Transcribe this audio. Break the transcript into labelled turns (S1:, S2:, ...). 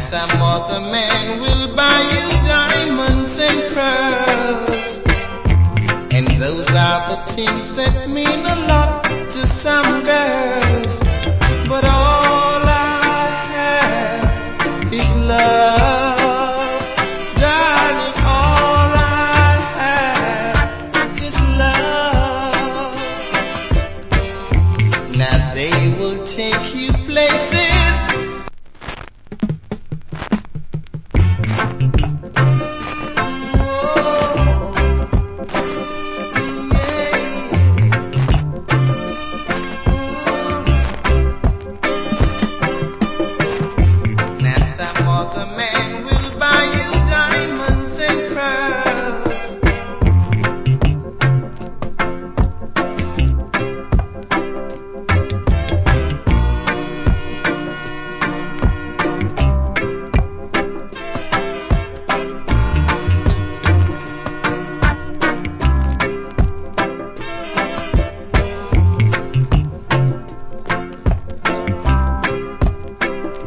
S1: some other man will buy you diamonds and pearls. And those are the things that mean a lot to some